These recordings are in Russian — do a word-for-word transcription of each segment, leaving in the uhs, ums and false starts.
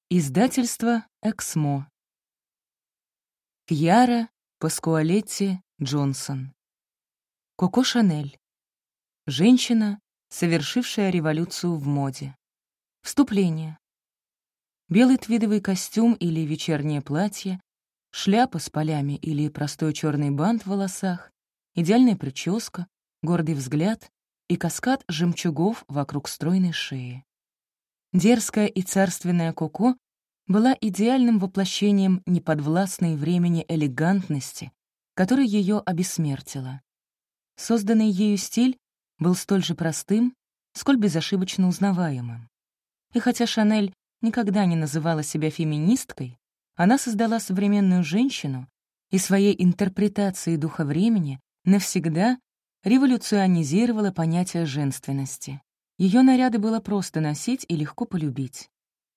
Издательство «Эксмо». Кьяра Паскуалетти Джонсон. Коко Шанель. Женщина, совершившая революцию в моде. Вступление. Белый твидовый костюм или вечернее платье, шляпа с полями или простой черный бант в волосах, идеальная прическа, гордый взгляд и каскад жемчугов вокруг стройной шеи. Дерзкая и царственная Коко была идеальным воплощением неподвластной времени элегантности, которая ее обессмертила. Созданный ею стиль был столь же простым, сколь безошибочно узнаваемым. И хотя Шанель никогда не называла себя феминисткой, она создала современную женщину и своей интерпретацией духа времени навсегда революционизировала понятие женственности. Ее наряды было просто носить и легко полюбить.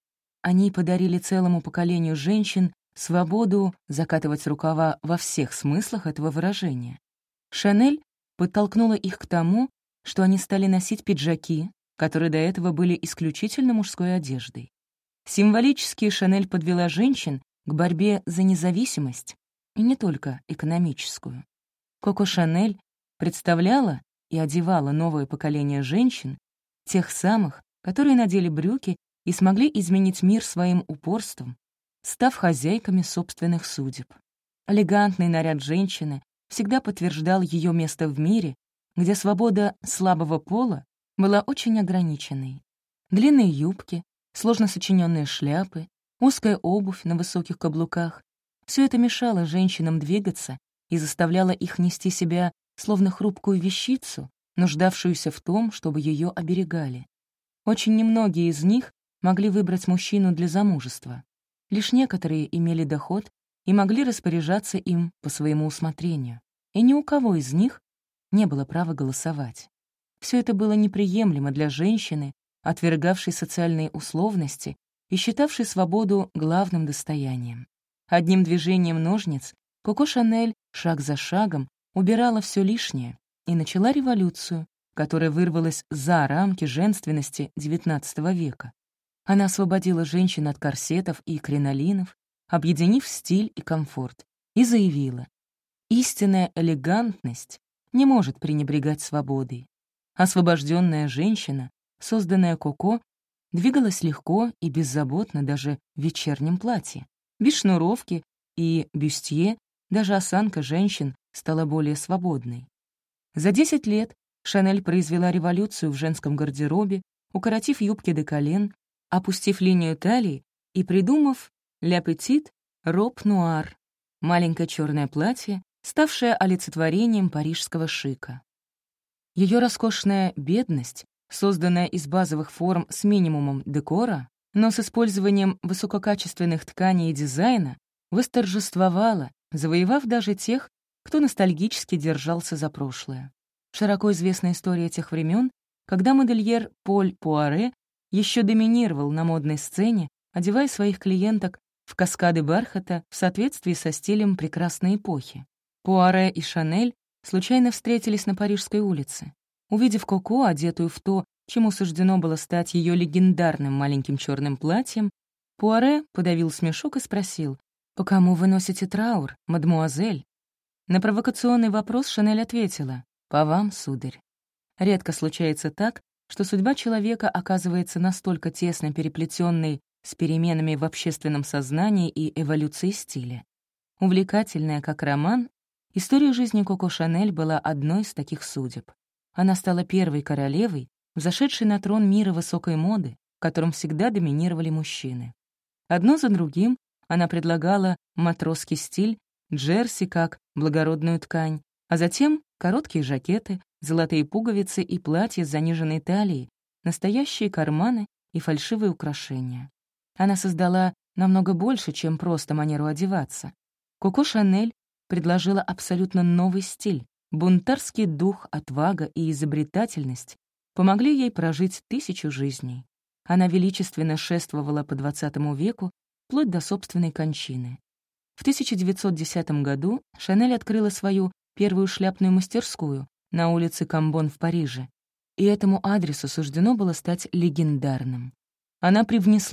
Они подарили целому поколению женщин свободу закатывать рукава во всех смыслах этого выражения. Шанель подтолкнула их к тому, что они стали носить пиджаки, которые до этого были исключительно мужской одеждой. Символически Шанель подвела женщин к борьбе за независимость, и не только экономическую. Коко Шанель представляла и одевала новое поколение женщин, тех самых, которые надели брюки и смогли изменить мир своим упорством, став хозяйками собственных судеб. Элегантный наряд женщины всегда подтверждал ее место в мире, где свобода слабого пола была очень ограниченной. Длинные юбки, сложно сочиненные шляпы, узкая обувь на высоких каблуках — все это мешало женщинам двигаться и заставляло их нести себя словно хрупкую вещицу, нуждавшуюся в том, чтобы ее оберегали. Очень немногие из них могли выбрать мужчину для замужества. Лишь некоторые имели доход и могли распоряжаться им по своему усмотрению. И ни у кого из них не было права голосовать. Все это было неприемлемо для женщины, отвергавшей социальные условности и считавшей свободу главным достоянием. Одним движением ножниц Коко Шанель шаг за шагом убирала все лишнее и начала революцию, которая вырвалась за рамки женственности девятнадцатого века. Она освободила женщин от корсетов и кринолинов, объединив стиль и комфорт, и заявила: истинная элегантность не может пренебрегать свободой. Освобожденная женщина, созданная Коко, двигалась легко и беззаботно даже в вечернем платье. Без шнуровки и бюстье даже осанка женщин стала более свободной. За десять лет Шанель произвела революцию в женском гардеробе, укоротив юбки до колен, опустив линию талии и придумав «Ля Петит Роб Нуар» — маленькое черное платье, ставшее олицетворением парижского шика. Ее роскошная бедность, созданная из базовых форм с минимумом декора, но с использованием высококачественных тканей и дизайна, восторжествовала, завоевав даже тех, кто ностальгически держался за прошлое. Широко известна история тех времен, когда модельер Поль Пуаре еще доминировал на модной сцене, одевая своих клиенток в каскады бархата в соответствии со стилем прекрасной эпохи. Пуаре и Шанель случайно встретились на Парижской улице. Увидев Коко, одетую в то, чему суждено было стать ее легендарным маленьким черным платьем, Пуаре подавил смешок и спросил: «По кому вы носите траур, мадмуазель?» На провокационный вопрос Шанель ответила: «По вам, сударь». Редко случается так, что судьба человека оказывается настолько тесно переплетенной с переменами в общественном сознании и эволюцией стиля. Увлекательная как роман, история жизни Коко Шанель была одной из таких судеб. Она стала первой королевой, взошедшей на трон мира высокой моды, в котором всегда доминировали мужчины. Одно за другим она предлагала матросский стиль, джерси как благородную ткань, а затем короткие жакеты, золотые пуговицы и платья с заниженной талией, настоящие карманы и фальшивые украшения. Она создала намного больше, чем просто манеру одеваться. Коко Шанель предложила абсолютно новый стиль. Бунтарский дух, отвага и изобретательность помогли ей прожить тысячу жизней. Она величественно шествовала по двадцатому веку, вплоть до собственной кончины. В тысяча девятьсот десятом году Шанель открыла свою первую шляпную мастерскую на улице Камбон в Париже, и этому адресу суждено было стать легендарным. Она привнесла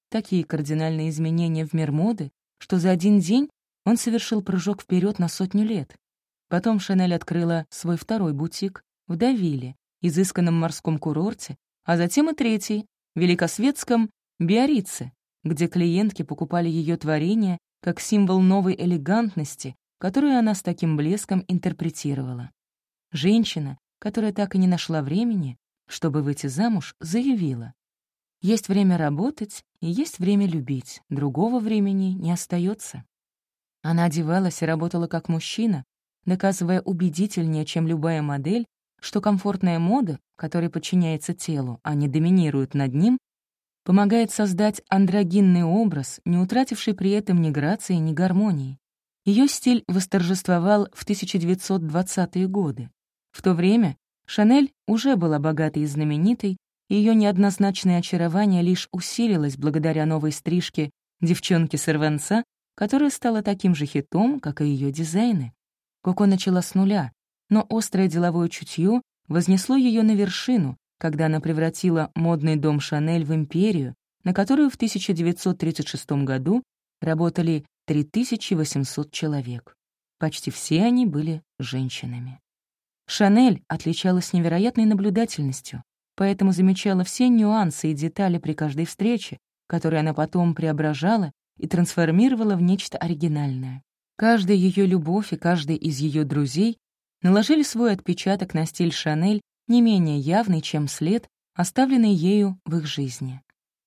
такие кардинальные изменения в мир моды, что за один день он совершил прыжок вперед на сотню лет. Потом Шанель открыла свой второй бутик в Давиле, изысканном морском курорте, а затем и третий — в великосветском Биаррице, где клиентки покупали ее творения как символ новой элегантности, которую она с таким блеском интерпретировала. Женщина, которая так и не нашла времени, чтобы выйти замуж, заявила: «Есть время работать и есть время любить, другого времени не остается». Она одевалась и работала как мужчина, доказывая убедительнее, чем любая модель, что комфортная мода, которая подчиняется телу, а не доминирует над ним, помогает создать андрогинный образ, не утративший при этом ни грации, ни гармонии. Ее стиль восторжествовал в тысяча девятьсот двадцатые годы. В то время Шанель уже была богатой и знаменитой, и ее неоднозначное очарование лишь усилилось благодаря новой стрижке девчонки-сорванца, которая стала таким же хитом, как и ее дизайны. Коко начала с нуля, но острое деловое чутье вознесло ее на вершину, когда она превратила модный дом Шанель в империю, на которую в тысяча девятьсот тридцать шестом году работали три тысячи восемьсот человек. Почти все они были женщинами. Шанель отличалась невероятной наблюдательностью, поэтому замечала все нюансы и детали при каждой встрече, которые она потом преображала и трансформировала в нечто оригинальное. Каждая ее любовь и каждый из ее друзей наложили свой отпечаток на стиль Шанель, не менее явный, чем след, оставленный ею в их жизни.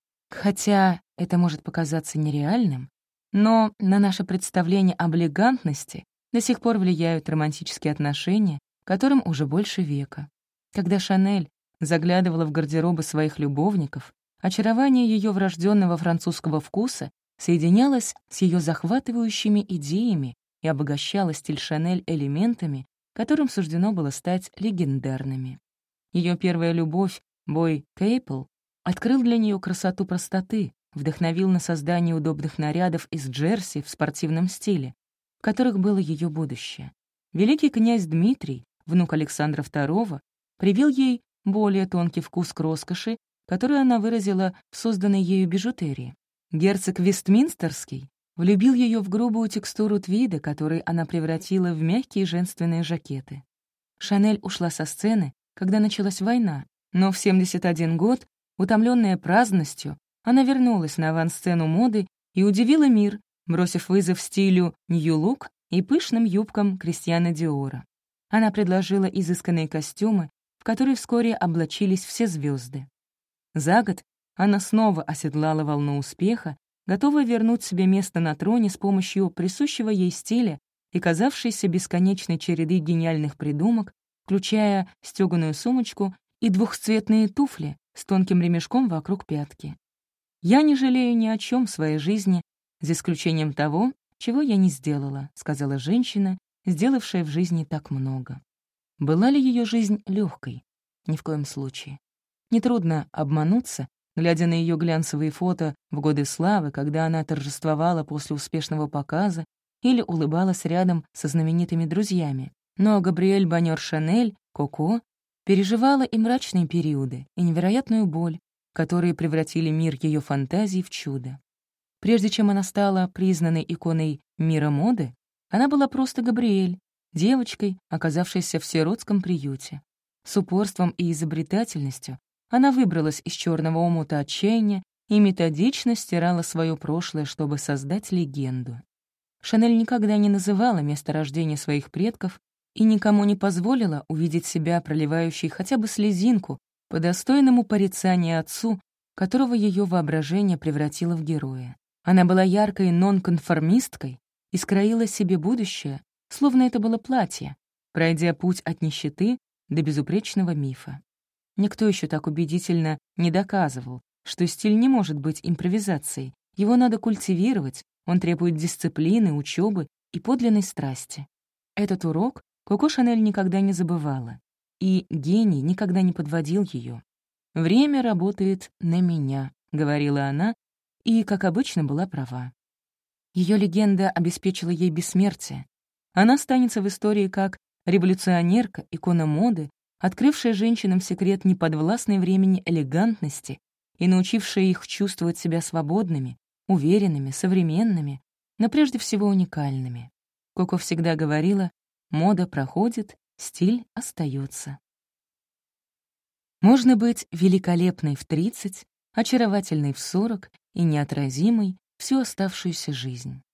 Хотя это может показаться нереальным, но на наше представление об элегантности до сих пор влияют романтические отношения, которым уже больше века. Когда Шанель заглядывала в гардеробы своих любовников, очарование ее врожденного французского вкуса соединялось с ее захватывающими идеями и обогащало стиль Шанель элементами, которым суждено было стать легендарными. Ее первая любовь, Бой Кейпл, открыл для нее красоту простоты, вдохновил на создание удобных нарядов из джерси в спортивном стиле, в которых было ее будущее. Великий князь Дмитрий, внук Александра второго, привил ей более тонкий вкус к роскоши, которую она выразила в созданной ею бижутерии. Герцог Вестминстерский влюбил ее в грубую текстуру твида, который она превратила в мягкие женственные жакеты. Шанель ушла со сцены, когда началась война, но в семьдесят один год, утомленная праздностью, она вернулась на авансцену моды и удивила мир, бросив вызов стилю нью-лук и пышным юбкам Кристиана Диора. Она предложила изысканные костюмы, в которые вскоре облачились все звезды. За год она снова оседлала волну успеха, готовая вернуть себе место на троне с помощью присущего ей стиля и казавшейся бесконечной череды гениальных придумок, включая стёганую сумочку и двухцветные туфли с тонким ремешком вокруг пятки. «Я не жалею ни о чем в своей жизни, за исключением того, чего я не сделала», — сказала женщина, сделавшая в жизни так много. Была ли ее жизнь легкой? Ни в коем случае. Нетрудно обмануться, глядя на ее глянцевые фото в годы славы, когда она торжествовала после успешного показа или улыбалась рядом со знаменитыми друзьями. Но Габриэль Банёр Шанель, Коко, переживала и мрачные периоды, и невероятную боль, которые превратили мир ее фантазий в чудо. Прежде чем она стала признанной иконой мира моды, она была просто Габриэль, девочкой, оказавшейся в сиротском приюте. С упорством и изобретательностью она выбралась из черного омута отчаяния и методично стирала свое прошлое, чтобы создать легенду. Шанель никогда не называла место рождения своих предков и никому не позволила увидеть себя проливающей хотя бы слезинку по достойному порицанию отцу, которого ее воображение превратило в героя. Она была яркой нонконформисткой и скроила себе будущее, словно это было платье, пройдя путь от нищеты до безупречного мифа. Никто еще так убедительно не доказывал, что стиль не может быть импровизацией, его надо культивировать, он требует дисциплины, учебы и подлинной страсти. Этот урок Коко Шанель никогда не забывала, и гений никогда не подводил ее. «Время работает на меня», — говорила она, и, как обычно, была права. Ее легенда обеспечила ей бессмертие. Она останется в истории как революционерка, икона моды, открывшая женщинам секрет неподвластной времени элегантности и научившая их чувствовать себя свободными, уверенными, современными, но прежде всего уникальными. Коко всегда говорила: «Мода проходит, стиль остается». Можно быть великолепной в тридцать, очаровательной в сорок и неотразимой всю оставшуюся жизнь.